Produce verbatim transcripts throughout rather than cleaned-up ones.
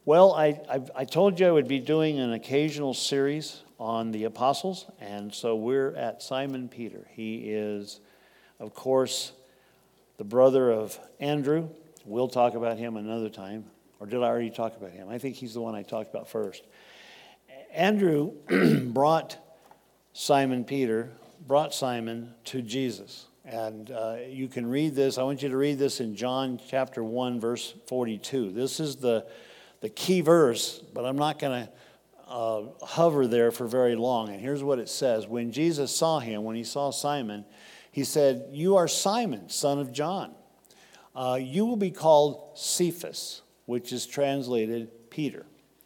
Well, I, I I told you I would be doing an occasional series on the apostles, and so we're at Simon Peter. He is, of course, the brother of Andrew. We'll talk about him another time. Or did I already talk about him? I think he's the one I talked about first. Andrew brought Simon Peter, brought Simon to Jesus. And uh, you can read this. I want you to read this in John chapter one, verse forty-two. This is the, the key verse, but I'm not going to uh, hover there for very long. And here's what it says. When Jesus saw him, when he saw Simon, he said, "You are Simon, son of John. Uh, you will be called Cephas," which is translated Peter.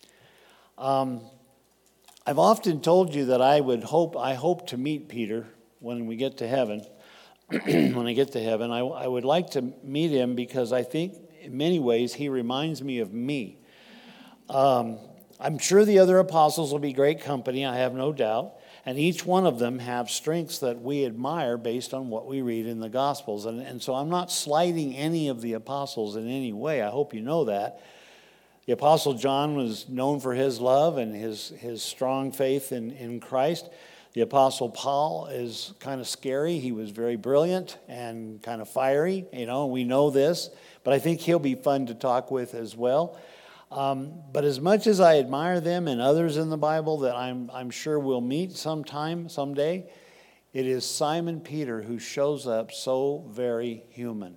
Um, I've often told you that I would hope, I hope to meet Peter when we get to heaven. When I get to heaven, I, I would like to meet him because I think in many ways he reminds me of me. Um, I'm sure the other apostles will be great company, I have no doubt. And each one of them have strengths that we admire based on what we read in the Gospels. And, and so I'm not slighting any of the apostles in any way. I hope you know that. The Apostle John was known for his love and his, his strong faith in, in Christ. The Apostle Paul is kind of scary. He was very brilliant and kind of fiery, you know, and we know this. But I think he'll be fun to talk with as well. Um, but as much as I admire them and others in the Bible that I'm, I'm sure we'll meet sometime, someday, it is Simon Peter who shows up so very human.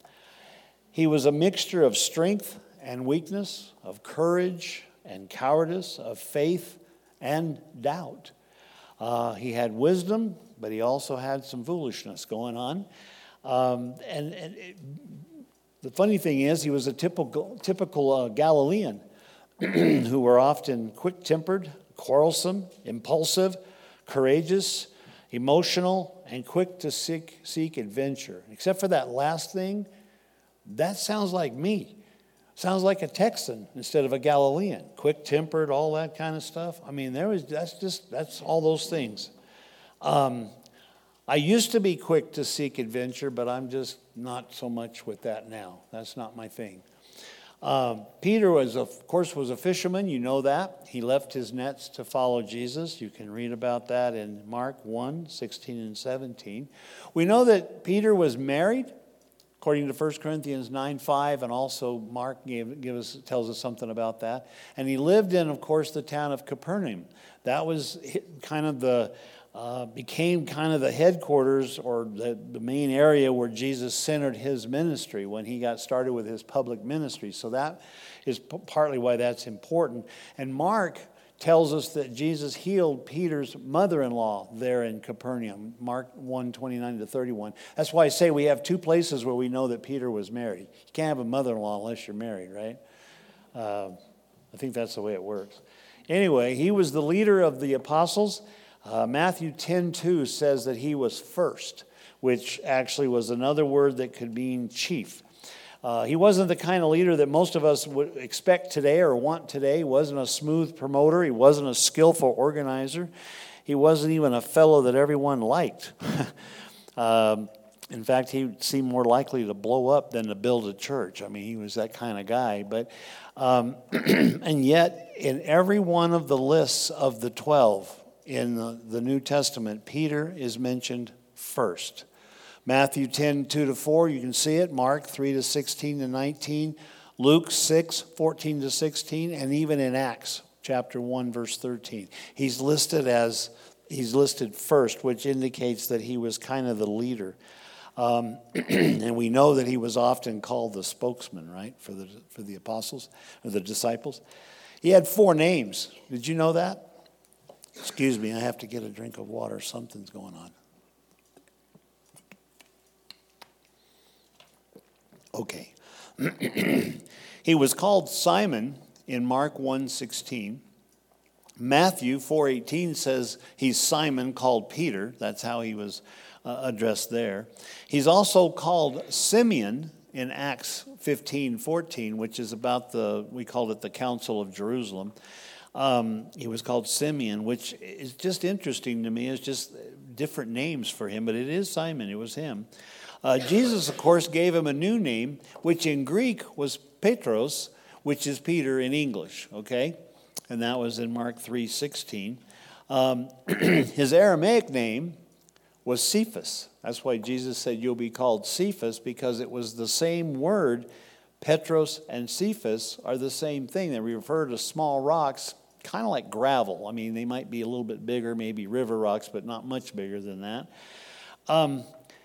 He was a mixture of strength and weakness, of courage and cowardice, of faith and doubt. Uh, he had wisdom, but he also had some foolishness going on. Um, and and it, the funny thing is, he was a typical, typical uh, Galilean who were often quick-tempered, quarrelsome, impulsive, courageous, emotional, and quick to seek, seek adventure. Except for that last thing, that sounds like me. Sounds like a Texan instead of a Galilean. Quick-tempered, all that kind of stuff. I mean, there was that's just that's all those things. Um, I used to be quick to seek adventure, but I'm just not so much with that now. That's not my thing. Um, Peter was, of course, was a fisherman. You know that. He left his nets to follow Jesus. You can read about that in Mark one, sixteen and seventeen. We know that Peter was married, according to First Corinthians nine five, and also Mark gave, give us, tells us something about that. And he lived in, of course, the town of Capernaum. That was kind of the, uh, became kind of the headquarters or the, the main area where Jesus centered his ministry when he got started with his public ministry. So that is p- partly why that's important. And Mark tells us that Jesus healed Peter's mother-in-law there in Capernaum, Mark one, twenty-nine to thirty-one. That's why I say we have two places where we know that Peter was married. You can't have a mother-in-law unless you're married, right? Uh, I think that's the way it works. Anyway, he was the leader of the apostles. Uh, Matthew ten two says that he was first, which actually was another word that could mean chief. Uh, he wasn't the kind of leader that most of us would expect today or want today. He wasn't a smooth promoter. He wasn't a skillful organizer. He wasn't even a fellow that everyone liked. um, in fact, he seemed more likely to blow up than to build a church. I mean, he was that kind of guy. But um, and yet, in every one of the lists of the twelve in the, the New Testament, Peter is mentioned first. Matthew ten, two to four, you can see it. Mark three to sixteen to nineteen. Luke six, fourteen to sixteen. And even in Acts chapter one, verse thirteen. He's listed as, he's listed first, which indicates that he was kind of the leader. Um, and we know that he was often called the spokesman, right, for the, for the apostles, or the disciples. He had four names. Did you know that? Excuse me, I have to get a drink of water. Something's going on. Okay. He was called Simon in Mark one sixteen. Matthew four eighteen says he's Simon called Peter. That's how he was uh, addressed there. He's also called Simeon in Acts fifteen fourteen, which is about the, we called it the Council of Jerusalem. Um, he was called Simeon, which is just interesting to me. It's just different names for him, but it is Simon. It was him. Uh, Jesus, of course, gave him a new name, which in Greek was Petros, which is Peter in English, okay? And that was in Mark three sixteen. Um, his Aramaic name was Cephas. That's why Jesus said you'll be called Cephas, because it was the same word. Petros and Cephas are the same thing. They refer to small rocks, kind of like gravel. I mean, they might be a little bit bigger, maybe river rocks, but not much bigger than that. Um,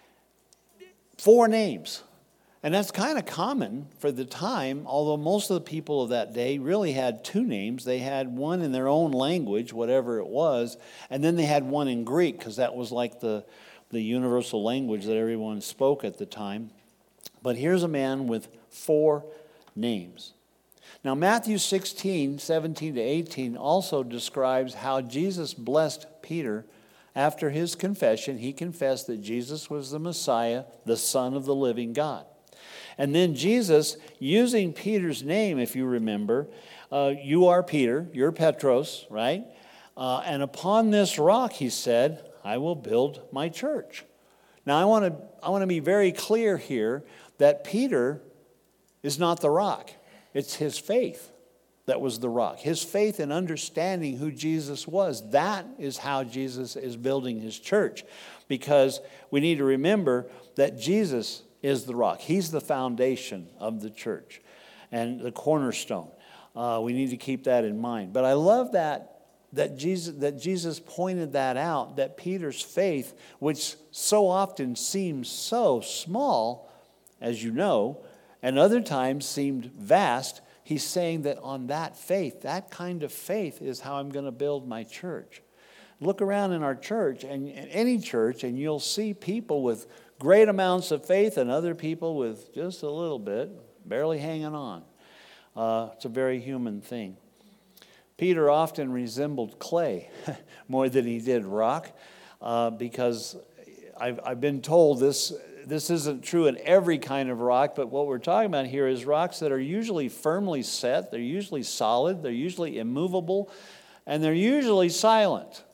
four names. And that's kind of common for the time, although most of the people of that day really had two names. They had one in their own language, whatever it was, and then they had one in Greek, because that was like the, the universal language that everyone spoke at the time. But here's a man with four names. Now, Matthew sixteen, seventeen to eighteen also describes how Jesus blessed Peter. After his confession, he confessed that Jesus was the Messiah, the Son of the living God. And then Jesus, using Peter's name, if you remember, uh, you are Peter, you're Petros, right? Uh, and upon this rock, he said, I will build my church. Now, I want to I want to be very clear here that Peter is not the rock. It's his faith that was the rock. His faith in understanding who Jesus was. That is how Jesus is building his church. Because we need to remember that Jesus is the rock. He's the foundation of the church and the cornerstone. Uh, we need to keep that in mind. But I love that, that Jesus, that Jesus pointed that out, that Peter's faith, which so often seems so small, as you know, and other times seemed vast, he's saying that on that faith, that kind of faith is how I'm going to build my church. Look around in our church, and any church, and you'll see people with great amounts of faith and other people with just a little bit, barely hanging on. Uh, it's a very human thing. Peter often resembled clay more than he did rock, uh, because I've, I've been told this, this isn't true in every kind of rock, but what we're talking about here is rocks that are usually firmly set, they're usually solid, they're usually immovable, and they're usually silent.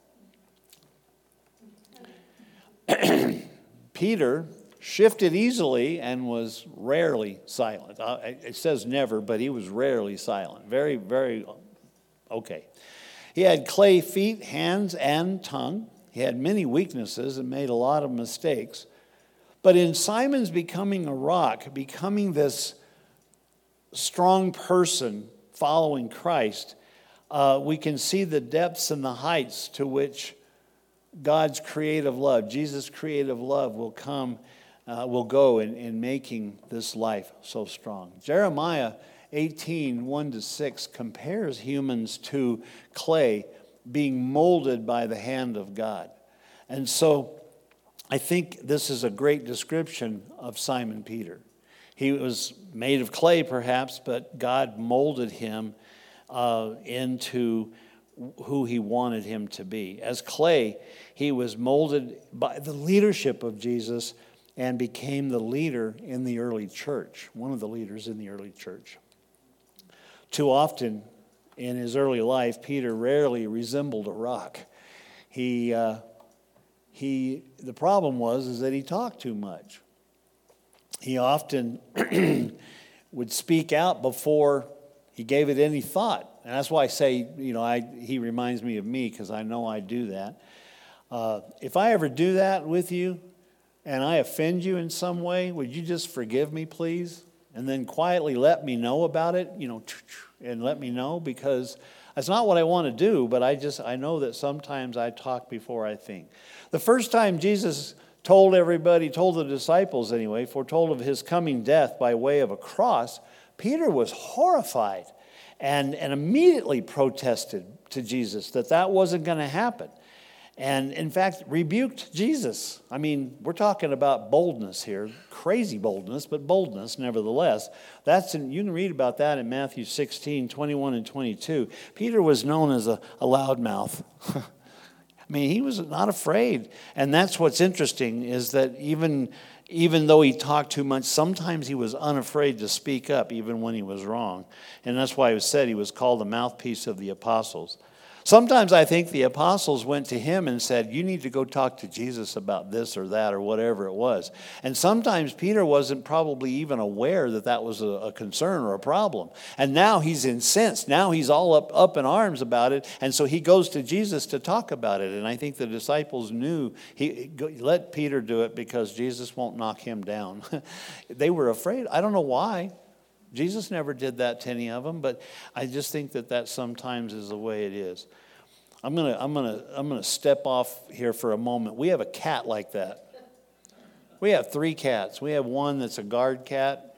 Peter shifted easily and was rarely silent. It says never, but he was rarely silent. Very, very, okay. He had clay feet, hands, and tongue. He had many weaknesses and made a lot of mistakes. But in Simon's becoming a rock, becoming this strong person following Christ, uh, we can see the depths and the heights to which God's creative love, Jesus' creative love will come, uh, will go in, in making this life so strong. Jeremiah eighteen, one to six compares humans to clay being molded by the hand of God. And so I think this is a great description of Simon Peter. He was made of clay perhaps, but God molded him uh, into who he wanted him to be. As clay, he was molded by the leadership of Jesus and became the leader in the early church, one of the leaders in the early church. Too often in his early life, Peter rarely resembled a rock. He, uh, he, the problem was is that he talked too much. He often would speak out before he gave it any thought. And that's why I say, you know, I, he reminds me of me, because I know I do that. Uh, if I ever do that with you and I offend you in some way, would you just forgive me, please? And then quietly let me know about it, you know, and let me know, because that's not what I want to do, but I just, I know that sometimes I talk before I think. The first time Jesus told everybody, told the disciples anyway, foretold of his coming death by way of a cross, Peter was horrified. And, and immediately protested to Jesus that that wasn't going to happen. And in fact, rebuked Jesus. I mean, we're talking about boldness here, crazy boldness, but boldness nevertheless. That's in, you can read about that in Matthew sixteen, twenty-one and twenty-two. Peter was known as a, a loudmouth. I mean, he was not afraid. And that's what's interesting, is that even... Even though he talked too much, sometimes he was unafraid to speak up even when he was wrong. And that's why it was said he was called the mouthpiece of the apostles. Sometimes I think the apostles went to him and said, you need to go talk to Jesus about this or that or whatever it was. And sometimes Peter wasn't probably even aware that that was a, a concern or a problem. And now he's incensed. Now he's all up, up in arms about it. And so he goes to Jesus to talk about it. And I think the disciples knew, he let Peter do it because Jesus won't knock him down. They were afraid. I don't know why. Jesus never did that to any of them, but I just think that that sometimes is the way it is. I'm gonna, I'm gonna, I'm gonna step off here for a moment. We have a cat like that. We have three cats. We have one that's a guard cat,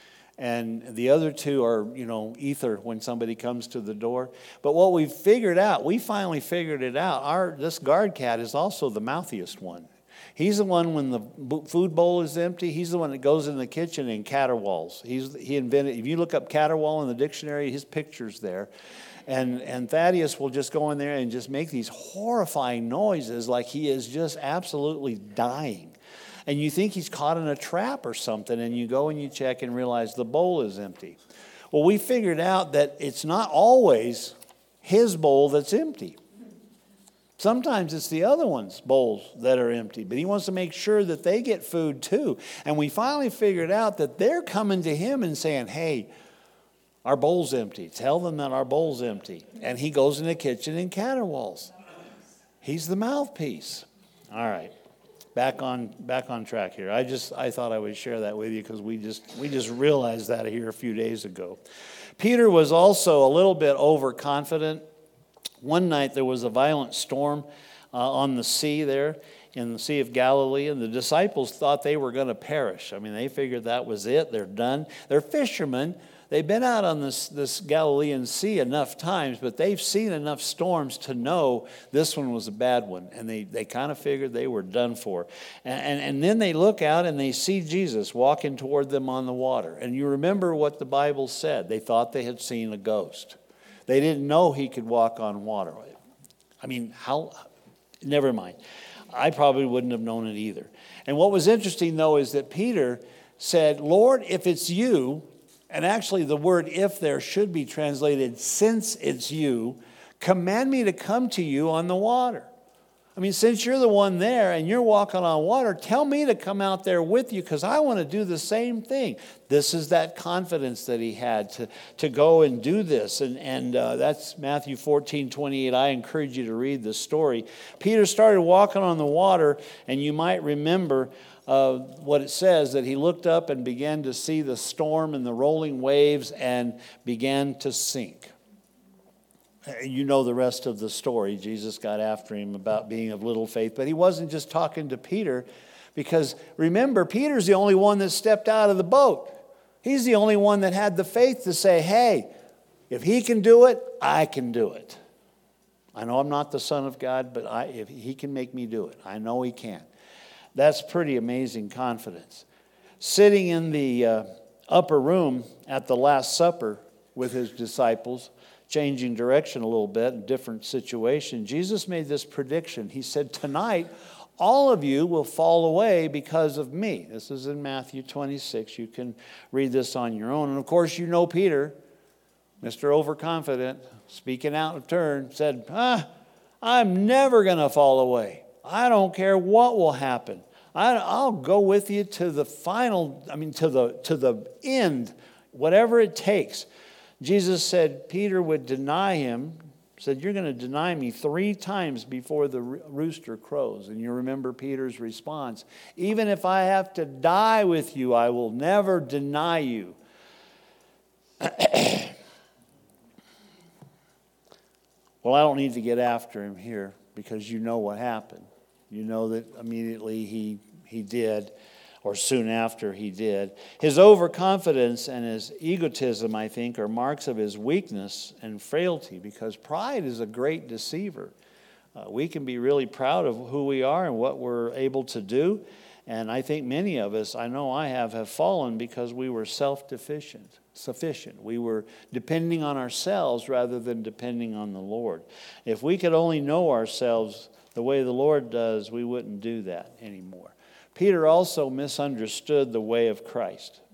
and the other two are, you know, ether when somebody comes to the door. But what we've figured out, we finally figured it out. Our this guard cat is also the mouthiest one. He's the one when the food bowl is empty. He's the one that goes in the kitchen and caterwauls. He's he invented. If you look up caterwaul in the dictionary, his picture's there, and and Thaddeus will just go in there and just make these horrifying noises like he is just absolutely dying, and you think he's caught in a trap or something. And you go and you check and realize the bowl is empty. Well, we figured out that it's not always his bowl that's empty. Sometimes it's the other one's bowls that are empty, but he wants to make sure that they get food too. And we finally figured out that they're coming to him and saying, hey, our bowl's empty. Tell them that our bowl's empty. And he goes in the kitchen and caterwauls. He's the mouthpiece. All right, back on back on track here. I just I thought I would share that with you because we just we just realized that here a few days ago. Peter was also a little bit overconfident. One night there was a violent storm uh, on the sea there in the Sea of Galilee, and the disciples thought they were going to perish. I mean, they figured that was it. They're done. They're fishermen. They've been out on this, this Galilean Sea enough times, but they've seen enough storms to know this one was a bad one, and they, they kind of figured they were done for. And, and, and then they look out and they see Jesus walking toward them on the water. And you remember what the Bible said. They thought they had seen a ghost. They didn't know he could walk on water. I mean, how? Never mind. I probably wouldn't have known it either. And what was interesting, though, is that Peter said, Lord, if it's you, and actually the word if there should be translated since it's you, command me to come to you on the water. I mean, since you're the one there and you're walking on water, tell me to come out there with you because I want to do the same thing. This is that confidence that he had to, to go and do this. And, and uh, that's Matthew fourteen twenty-eight. I encourage you to read the story. Peter started walking on the water, and you might remember uh, what it says, that he looked up and began to see the storm and the rolling waves and began to sink. You know the rest of the story. Jesus got after him about being of little faith. But he wasn't just talking to Peter because, remember, Peter's the only one that stepped out of the boat. He's the only one that had the faith to say, hey, if he can do it, I can do it. I know I'm not the Son of God, but I, if he can make me do it, I know he can. That's pretty amazing confidence. Sitting in the uh, upper room at the Last Supper with his disciples, changing direction a little bit, in different situation, Jesus made this prediction. He said, tonight, all of you will fall away because of me. This is in Matthew twenty-six. You can read this on your own. And of course, you know Peter, Mister Overconfident, speaking out of turn, said, ah, I'm never going to fall away. I don't care what will happen. I, I'll go with you to the final, I mean, to the to the end, whatever it takes. Jesus said Peter would deny him, said, you're going to deny me three times before the rooster crows. And you remember Peter's response, even if I have to die with you, I will never deny you. Well, I don't need to get after him here because you know what happened. You know that immediately he, he did, or soon after he did. His overconfidence and his egotism, I think, are marks of his weakness and frailty because pride is a great deceiver. Uh, we can be really proud of who we are and what we're able to do. And I think many of us, I know I have, have fallen because we were self-deficient, sufficient. We were depending on ourselves rather than depending on the Lord. If we could only know ourselves the way the Lord does, we wouldn't do that anymore. Peter also misunderstood the way of Christ.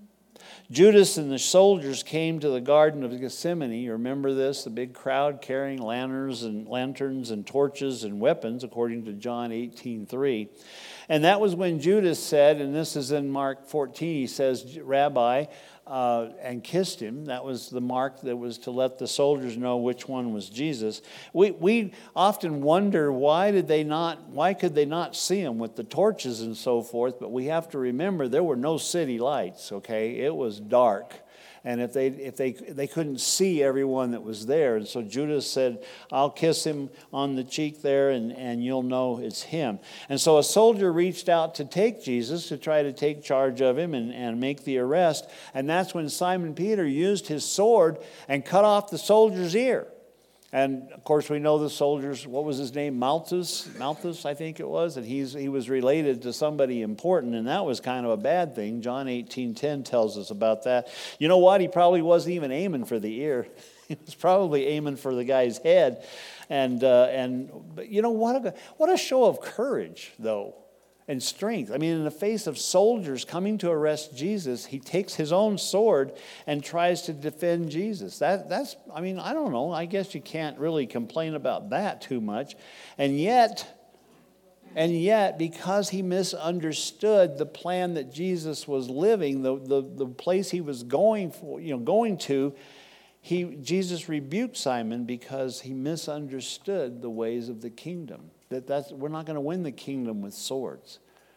Judas and the soldiers came to the Garden of Gethsemane. You remember this? The big crowd carrying lanterns and lanterns and torches and weapons, according to John eighteen three. And that was when Judas said, and this is in Mark fourteen, he says, Rabbi, uh, and kissed him. That was the mark that was to let the soldiers know which one was Jesus. We we often wonder, why did they not, why could they not see him with the torches and so forth? But we have to remember there were no city lights, okay? It was dark. And if they if they they couldn't see everyone that was there. And so Judas said, I'll kiss him on the cheek there, and, and you'll know it's him. And so a soldier reached out to take Jesus, to try to take charge of him and, and make the arrest. And that's when Simon Peter used his sword and cut off the soldier's ear. And, of course, we know the soldiers, what was his name? Malchus, Malchus, I think it was. And he's, he was related to somebody important, and that was kind of a bad thing. John eighteen ten tells us about that. You know what? He probably wasn't even aiming for the ear. He was probably aiming for the guy's head. And, uh, and but you know, what a, what a show of courage, though, and strength. I mean, in the face of soldiers coming to arrest Jesus, he takes his own sword and tries to defend Jesus. That, that's, I mean, I don't know. I guess you can't really complain about that too much. And yet, and yet, because he misunderstood the plan that Jesus was living, the, the, the place he was going for, you know, going to, he, Jesus rebuked Simon because he misunderstood the ways of the kingdom. That that's, we're not going to win the kingdom with swords.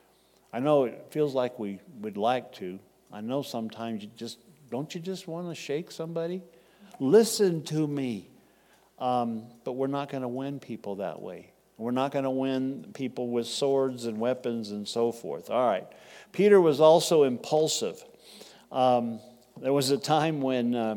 I know it feels like we would like to. I know sometimes you just, don't you just want to shake somebody? Listen to me. Um, but we're not going to win people that way. We're not going to win people with swords and weapons and so forth. All right. Peter was also impulsive. Um, there was a time when Uh,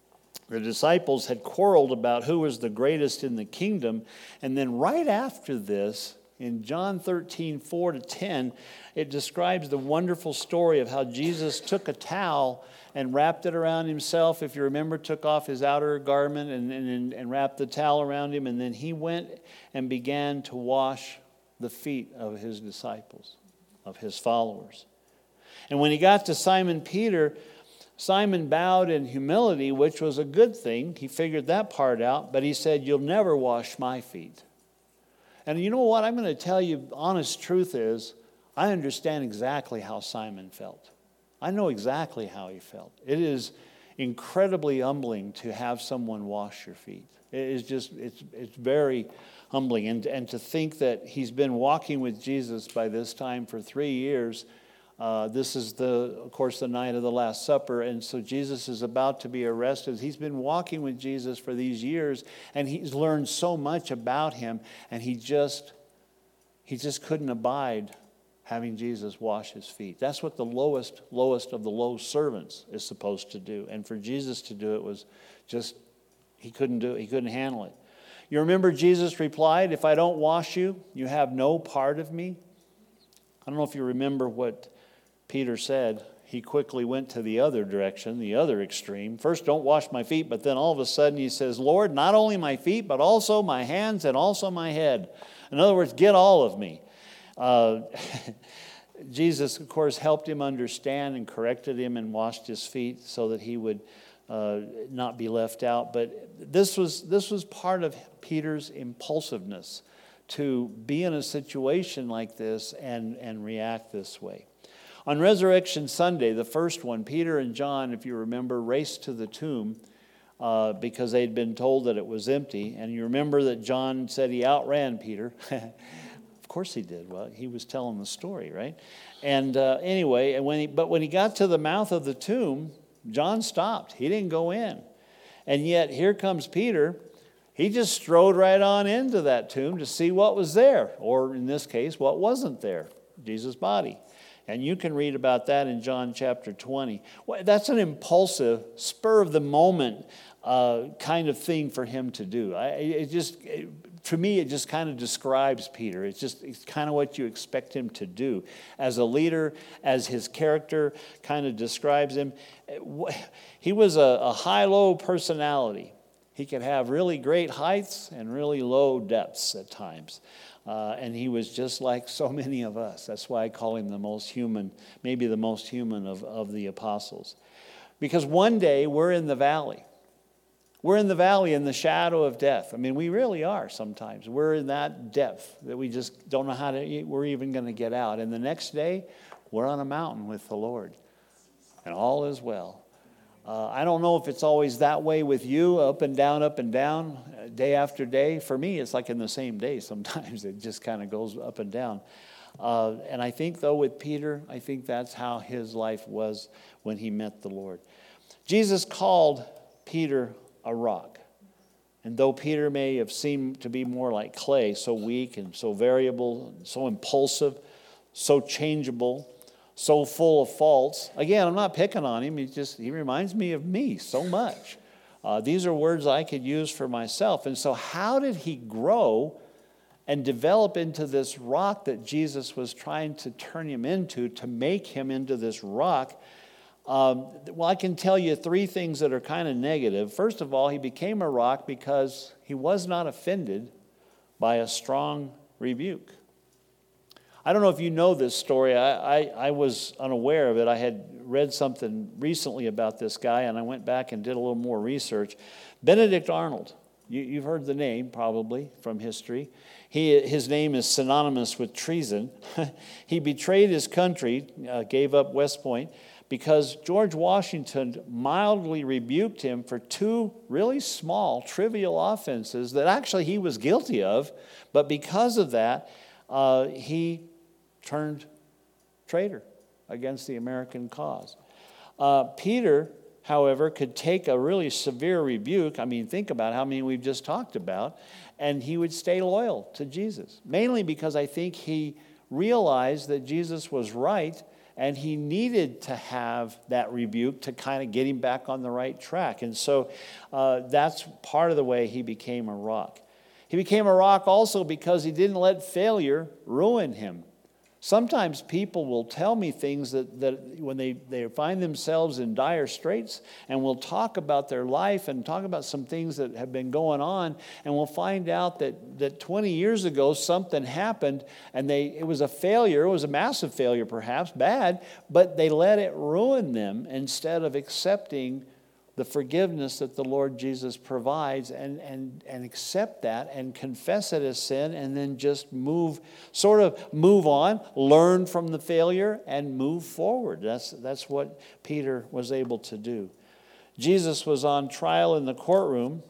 The disciples had quarreled about who was the greatest in the kingdom. And then right after this, in John thirteen, four to ten, it describes the wonderful story of how Jesus took a towel and wrapped it around himself. If you remember, took off his outer garment and, and, and wrapped the towel around him. And then he went and began to wash the feet of his disciples, of his followers. And when he got to Simon Peter, Simon bowed in humility, which was a good thing. He figured that part out, but he said, you'll never wash my feet. And you know what? I'm going to tell you, honest truth is, I understand exactly how Simon felt. I know exactly how he felt. It is incredibly humbling to have someone wash your feet. It is just, it's it's very humbling. And, and to think that he's been walking with Jesus by this time for three years. Uh, this is, the, of course, the night of the Last Supper, and so Jesus is about to be arrested. He's been walking with Jesus for these years, and he's learned so much about him, and he just, he just couldn't abide having Jesus wash his feet. That's what the lowest, lowest of the low servants is supposed to do, and for Jesus to do it was just, he couldn't do it. He couldn't handle it. You remember Jesus replied, if I don't wash you, you have no part of me. I don't know if you remember what Peter said. He quickly went to the other direction, the other extreme. First, don't wash my feet, but then all of a sudden he says, Lord, not only my feet, but also my hands and also my head. In other words, get all of me. Uh, Jesus, of course, helped him understand and corrected him and washed his feet so that he would uh, not be left out. But this was, this was part of Peter's impulsiveness, to be in a situation like this and, and react this way. On Resurrection Sunday, the first one, Peter and John, if you remember, raced to the tomb uh, because they'd been told that it was empty. And you remember that John said he outran Peter. Of course he did. Well, he was telling the story, right? And uh, anyway, and when he, but when he got to the mouth of the tomb, John stopped. He didn't go in. And yet here comes Peter. He just strode right on into that tomb to see what was there, or in this case, what wasn't there, Jesus' body. And you can read about that in John chapter twenty. Well, that's an impulsive, spur of the moment uh, kind of thing for him to do. I, it just, it, to me, it just kind of describes Peter. It's just it's kind of what you expect him to do. As a leader, as his character kind of describes him. He was a, a high-low personality. He could have really great heights and really low depths at times. Uh, and he was just like so many of us. That's why I call him the most human, maybe the most human of, of the apostles. Because one day we're in the valley. We're in the valley in the shadow of death. I mean, we really are sometimes. We're in that depth that we just don't know how to, we're even going to get out. And the next day, we're on a mountain with the Lord. And all is well. Uh, I don't know if it's always that way with you, up and down, up and down, uh, day after day. For me, it's like in the same day sometimes. It just kind of goes up and down. Uh, and I think, though, with Peter, I think that's how his life was when he met the Lord. Jesus called Peter a rock. And though Peter may have seemed to be more like clay, so weak and so variable, so impulsive, so changeable, so full of faults. Again, I'm not picking on him. He just he reminds me of me so much. Uh, these are words I could use for myself. And so how did he grow and develop into this rock that Jesus was trying to turn him into, to make him into this rock? Um, well, I can tell you three things that are kind of negative. First of all, he became a rock because he was not offended by a strong rebuke. I don't know if you know this story. I, I, I was unaware of it. I had read something recently about this guy, and I went back and did a little more research. Benedict Arnold. You, you've heard the name probably from history. He, his name is synonymous with treason. He betrayed his country, uh, gave up West Point, because George Washington mildly rebuked him for two really small, trivial offenses that actually he was guilty of. But because of that, uh, he turned traitor against the American cause. Uh, Peter, however, could take a really severe rebuke. I mean, think about how many we've just talked about. And he would stay loyal to Jesus. Mainly because I think he realized that Jesus was right, and he needed to have that rebuke to kind of get him back on the right track. And so uh, that's part of the way he became a rock. He became a rock also because he didn't let failure ruin him. Sometimes people will tell me things that, that when they, they find themselves in dire straits, and will talk about their life and talk about some things that have been going on, and we'll find out that, that twenty years ago something happened and they it was a failure, it was a massive failure perhaps, bad, but they let it ruin them instead of accepting the forgiveness that the Lord Jesus provides, and, and, and accept that and confess it as sin, and then just move, sort of move on, learn from the failure, and move forward. That's, that's what Peter was able to do. Jesus was on trial in the courtroom.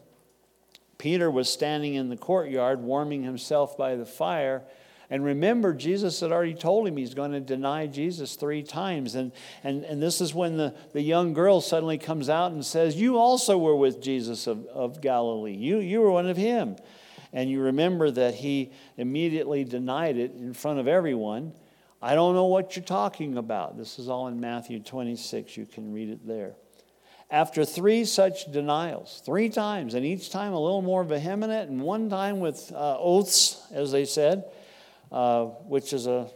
Peter was standing in the courtyard warming himself by the fire. And remember, Jesus had already told him he's going to deny Jesus three times. And, and, and this is when the, the young girl suddenly comes out and says, you also were with Jesus of, of Galilee. You, you were one of him. And you remember that he immediately denied it in front of everyone. I don't know what you're talking about. This is all in Matthew twenty-six. You can read it there. After three such denials, three times, and each time a little more vehement, and one time with uh, oaths, as they said, Uh, which is a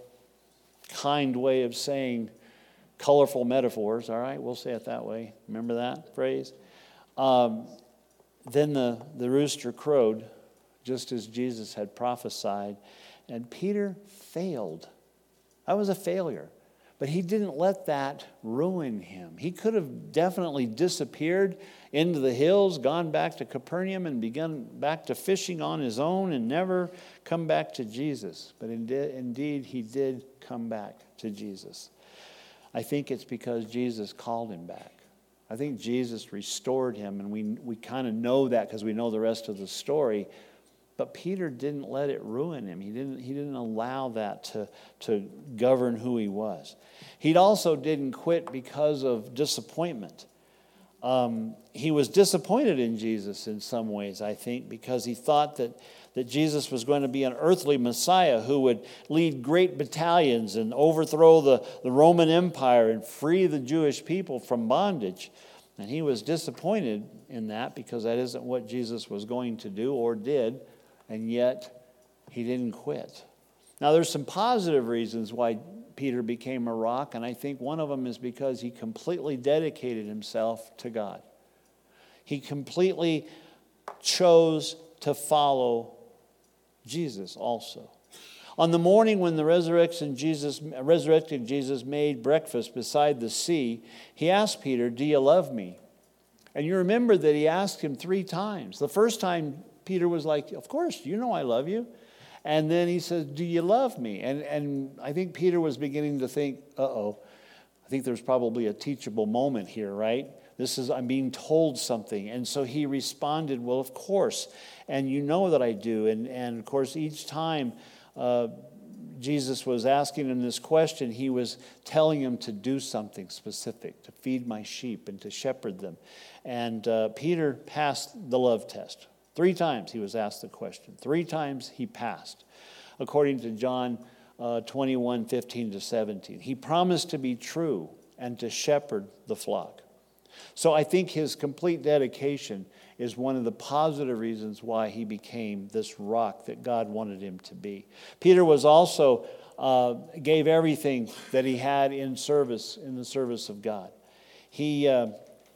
kind way of saying colorful metaphors, all right? We'll say it that way. Remember that phrase? Um, then the, the rooster crowed, just as Jesus had prophesied, and Peter failed. That was a failure. But he didn't let that ruin him. He could have definitely disappeared into the hills, gone back to Capernaum, and begun back to fishing on his own and never come back to Jesus. But indeed, he did come back to Jesus. I think it's because Jesus called him back. I think Jesus restored him, and we, we kind of know that because we know the rest of the story. But Peter didn't let it ruin him. He didn't, he didn't allow that to, to govern who he was. He also didn't quit because of disappointment. Um, he was disappointed in Jesus in some ways, I think, because he thought that, that Jesus was going to be an earthly Messiah who would lead great battalions and overthrow the, the Roman Empire and free the Jewish people from bondage. And he was disappointed in that because that isn't what Jesus was going to do or did. And yet, he didn't quit. Now, there's some positive reasons why Peter became a rock, and I think one of them is because he completely dedicated himself to God. He completely chose to follow Jesus also. On the morning when the resurrection Jesus, resurrected Jesus made breakfast beside the sea, he asked Peter, "Do you love me?" And you remember that he asked him three times. The first time, Peter was like, "Of course, you know I love you." And then he said, "Do you love me?" And, and I think Peter was beginning to think, uh-oh, I think there's probably a teachable moment here, right? This is, I'm being told something. And so he responded, "Well, of course. And you know that I do." And, and of course, each time uh, Jesus was asking him this question, he was telling him to do something specific, to feed my sheep and to shepherd them. And uh, Peter passed the love test. Three times he was asked the question. Three times he passed, according to John uh, twenty-one, fifteen to seventeen. He promised to be true and to shepherd the flock. So I think his complete dedication is one of the positive reasons why he became this rock that God wanted him to be. Peter was also, uh, gave everything that he had in service, in the service of God. He... Uh,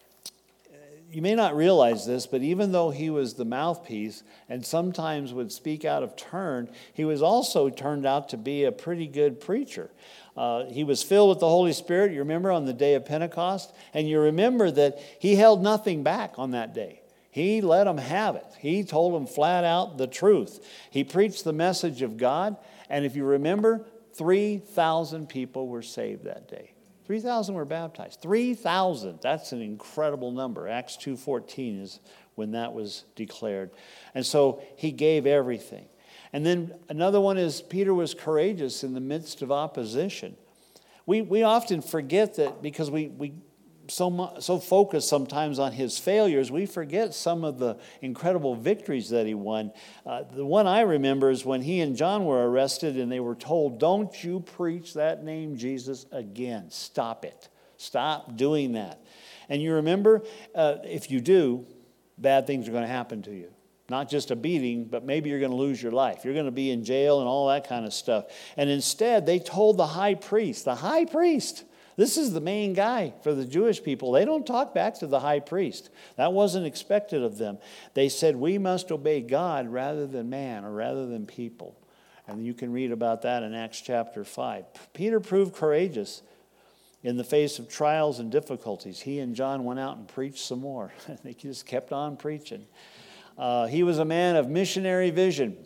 You may not realize this, but even though he was the mouthpiece and sometimes would speak out of turn, he was also turned out to be a pretty good preacher. Uh, he was filled with the Holy Spirit, you remember, on the day of Pentecost. And you remember that he held nothing back on that day. He let them have it. He told them flat out the truth. He preached the message of God. And if you remember, three thousand people were saved that day. three thousand were baptized. three thousand. That's an incredible number. Acts two fourteen is when that was declared. And so he gave everything. And then another one is Peter was courageous in the midst of opposition. We we often forget that because we, we so much, so focus sometimes on his failures, we forget some of the incredible victories that he won. Uh, the one I remember is when he and John were arrested and they were told, "Don't you preach that name Jesus again. Stop it. Stop doing that." And you remember, uh, if you do, bad things are going to happen to you. Not just a beating, but maybe you're going to lose your life. You're going to be in jail and all that kind of stuff. And instead, they told the high priest, the high priest, this is the main guy for the Jewish people. They don't talk back to the high priest. That wasn't expected of them. They said, "We must obey God rather than man or rather than people." And you can read about that in Acts chapter five. Peter proved courageous in the face of trials and difficulties. He and John went out and preached some more. They just kept on preaching. Uh, he was a man of missionary vision.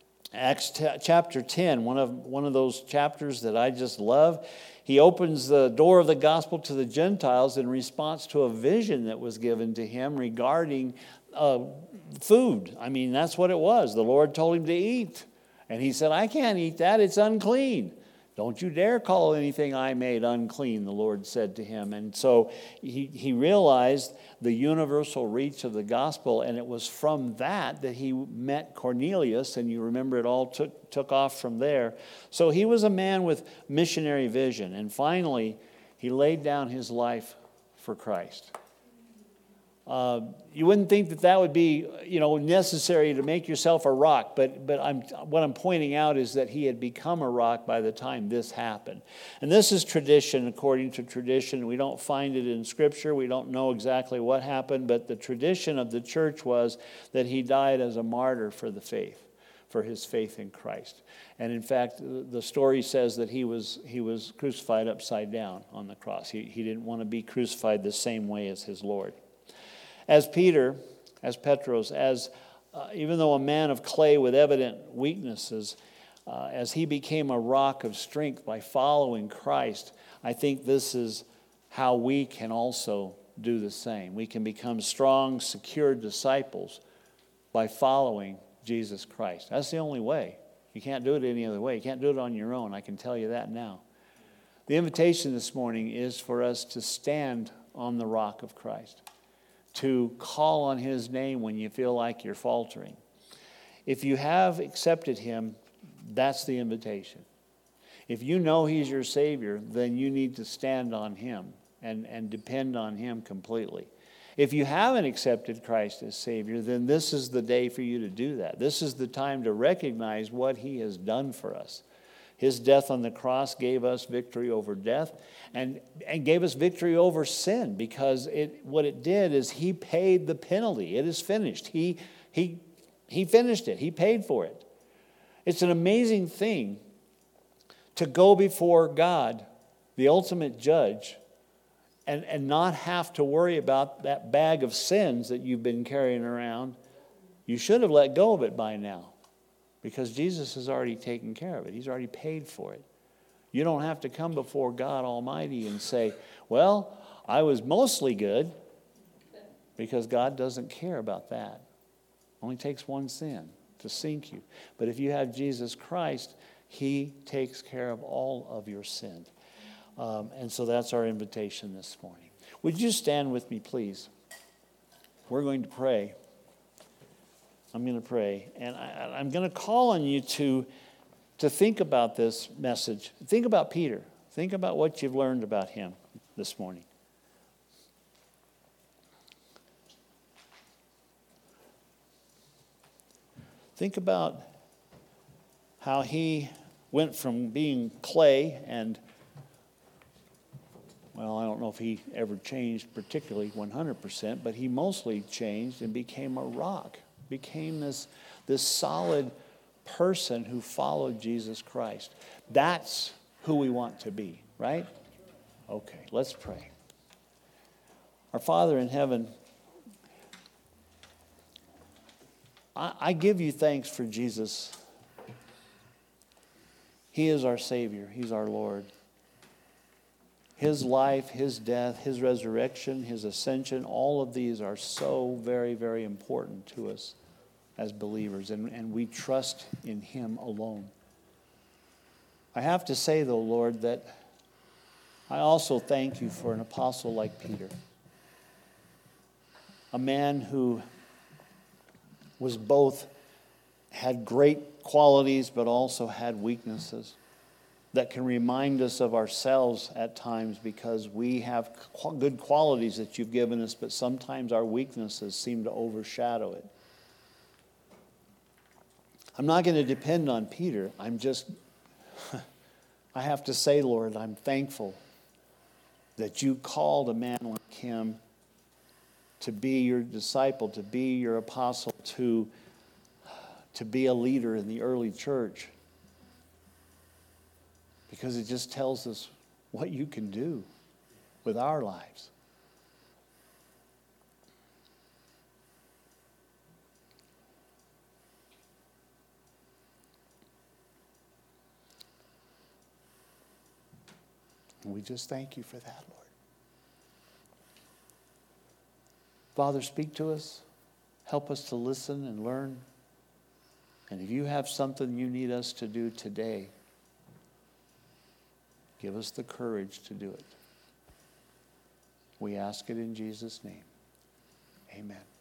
Acts t- chapter ten, one of, one of those chapters that I just love. He opens the door of the gospel to the Gentiles in response to a vision that was given to him regarding uh, food. I mean, that's what it was. The Lord told him to eat. And he said, "I can't eat that. It's unclean." "Don't you dare call anything I made unclean," the Lord said to him. And so he, he realized the universal reach of the gospel, and it was from that that he met Cornelius, and you remember it all took, took off from there. So he was a man with missionary vision. And finally, he laid down his life for Christ. Uh, you wouldn't think that that would be, you know, necessary to make yourself a rock, but but I'm what I'm pointing out is that he had become a rock by the time this happened. And this is tradition, according to tradition. We don't find it in Scripture. We don't know exactly what happened, but the tradition of the church was that he died as a martyr for the faith, for his faith in Christ. And in fact, the story says that he was he was crucified upside down on the cross. He he didn't want to be crucified the same way as his Lord. As Peter, as Petros, as uh, even though a man of clay with evident weaknesses, uh, as he became a rock of strength by following Christ, I think this is how we can also do the same. We can become strong, secure disciples by following Jesus Christ. That's the only way. You can't do it any other way. You can't do it on your own. I can tell you that now. The invitation this morning is for us to stand on the rock of Christ, to call on his name when you feel like you're faltering. If you have accepted him, that's the invitation. If you know he's your Savior, then you need to stand on him and, and depend on him completely. If you haven't accepted Christ as Savior, then this is the day for you to do that. This is the time to recognize what he has done for us. His death on the cross gave us victory over death and, and gave us victory over sin, because it what it did is he paid the penalty. It is finished. He, he, he finished it. He paid for it. It's an amazing thing to go before God, the ultimate judge, and, and not have to worry about that bag of sins that you've been carrying around. You should have let go of it by now, because Jesus has already taken care of it. He's already paid for it. You don't have to come before God Almighty and say, well, I was mostly good, because God doesn't care about that. It only takes one sin to sink you. But if you have Jesus Christ, He takes care of all of your sin. Um, and so that's our invitation this morning. Would you stand with me, please? We're going to pray. I'm going to pray. And I, I'm going to call on you to, to think about this message. Think about Peter. Think about what you've learned about him this morning. Think about how he went from being clay and, well, I don't know if he ever changed particularly one hundred percent, but he mostly changed and became a rock, became this, this solid person who followed Jesus Christ. That's who we want to be, right? Okay, let's pray. Our Father in heaven, I, I give you thanks for Jesus. He is our Savior. He's our Lord. His life, His death, His resurrection, His ascension, all of these are so very, very important to us as believers, and, and we trust in Him alone. I have to say, though, Lord, that I also thank you for an apostle like Peter, a man who was both, had great qualities, but also had weaknesses that can remind us of ourselves at times, because we have good qualities that you've given us, but sometimes our weaknesses seem to overshadow it. I'm not going to depend on Peter. I'm just, I have to say, Lord, I'm thankful that you called a man like him to be your disciple, to be your apostle, to, to be a leader in the early church. Because it just tells us what you can do with our lives. And we just thank you for that, Lord. Father, speak to us. Help us to listen and learn. And if you have something you need us to do today, give us the courage to do it. We ask it in Jesus' name. Amen.